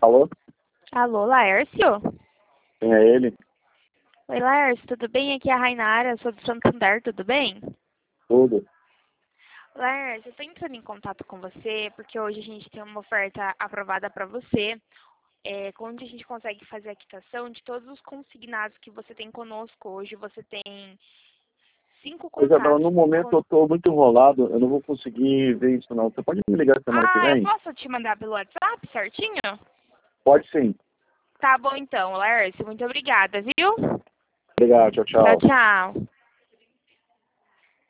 Alô? Alô, Laércio? É ele? Oi, Laércio, tudo bem? Aqui é a Rainara, sou do Santander, tudo bem? Tudo. Laércio, eu estou entrando em contato com você porque hoje a gente tem uma oferta aprovada para você, onde a gente consegue fazer a quitação de todos os consignados que você tem conosco. Hoje você tem 5 Isabela, contratos. no momento eu estou muito enrolado, eu não vou conseguir ver isso não. Você pode me ligar semana que Eu vem? posso te mandar pelo WhatsApp certinho? Pode sim. Tá bom então, Laércio, muito obrigada, viu? Obrigado, tchau, Tchau, tchau. tchau.